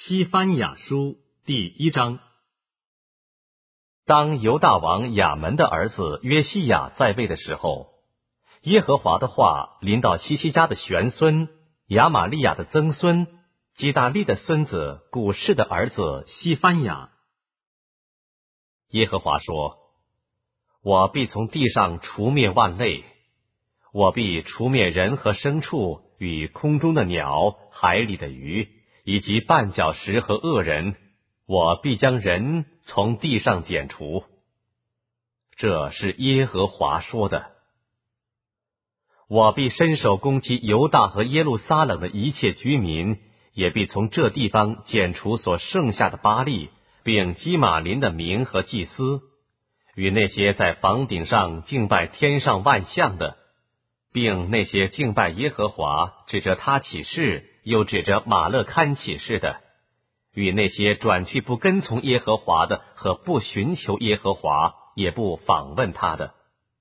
西番雅书第1章。 当犹大王亚门的儿子约西亚在位的时候，耶和华的话临到西西家的玄孙亚玛利亚的曾孙基大利的孙子古示的儿子西番雅。耶和华说：我必从地上除灭万类，我必除灭人和牲畜与空中的鸟、海里的鱼，以及绊脚石和恶人，我必将人从地上剪除。这是耶和华说的。我必伸手攻击犹大和耶路撒冷的一切居民，也必从这地方剪除所剩下的巴力，并基玛林的民和祭司，与那些在房顶上敬拜天上万象的，并那些敬拜耶和华指着他起誓又指着马勒堪起誓的，与那些转去不跟从耶和华的和不寻求耶和华也不访问他的。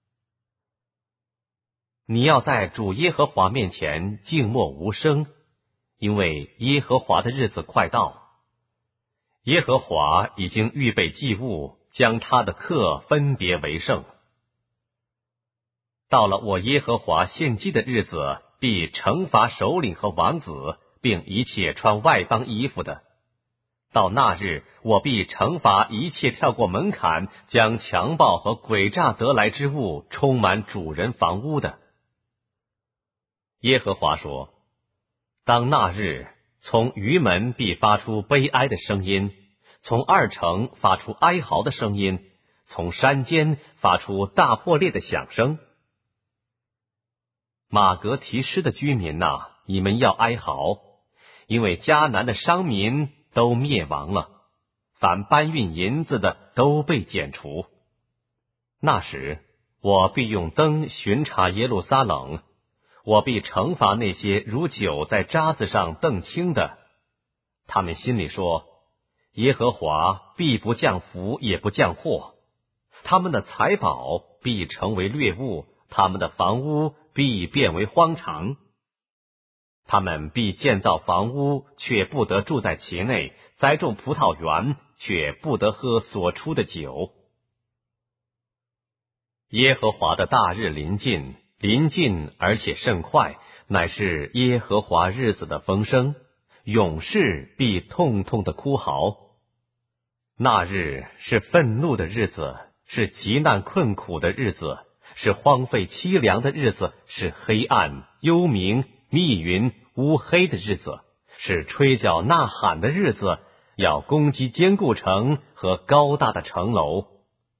你要在主耶和华面前静默无声，因为耶和华的日子快到。耶和华已经预备祭物，将他的客分别为圣。到了我耶和华献祭的日子，必惩罚首领和王子，并一切穿外邦衣服的。到那日，我必惩罚一切跳过门槛，将强暴和诡诈得来之物充满主人房屋的。耶和华说：当那日，从鱼门必发出悲哀的声音，从二城发出哀嚎的声音，从山间发出大破裂的响声。马革提施的居民哪，你们要哀嚎，因为迦南的商民都灭亡了，凡搬运银子的都被剪除。那时，我必用灯巡查耶路撒冷，我必惩罚那些如酒在渣子上澄清的。他们心里说：耶和华必不降福，也不降祸。他们的财宝必成为掠物，他们的房屋必变为荒场。他们必建造房屋，却不得住在其内；栽种葡萄园，却不得喝所出的酒。耶和华的大日临近，临近而且甚快，乃是耶和华日子的风声，勇士必痛痛的哭嚎。那日是愤怒的日子，是极难困苦的日子，是荒废凄凉的日子，是黑暗、幽冥、密云、乌黑的日子，是吹角呐喊的日子，要攻击坚固城和高大的城楼。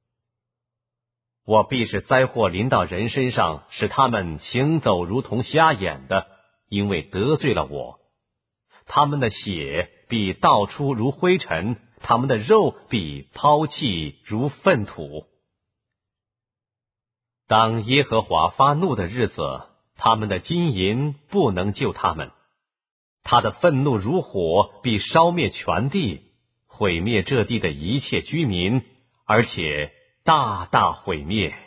我必是灾祸临到人身上，使他们行走如同瞎眼的，因为得罪了我。他们的血必倒出如灰尘，他们的肉必抛弃如粪土。当耶和华发怒的日子，他们的金银不能救他们。他的愤怒如火，必烧灭全地，毁灭这地的一切居民，而且大大毁灭。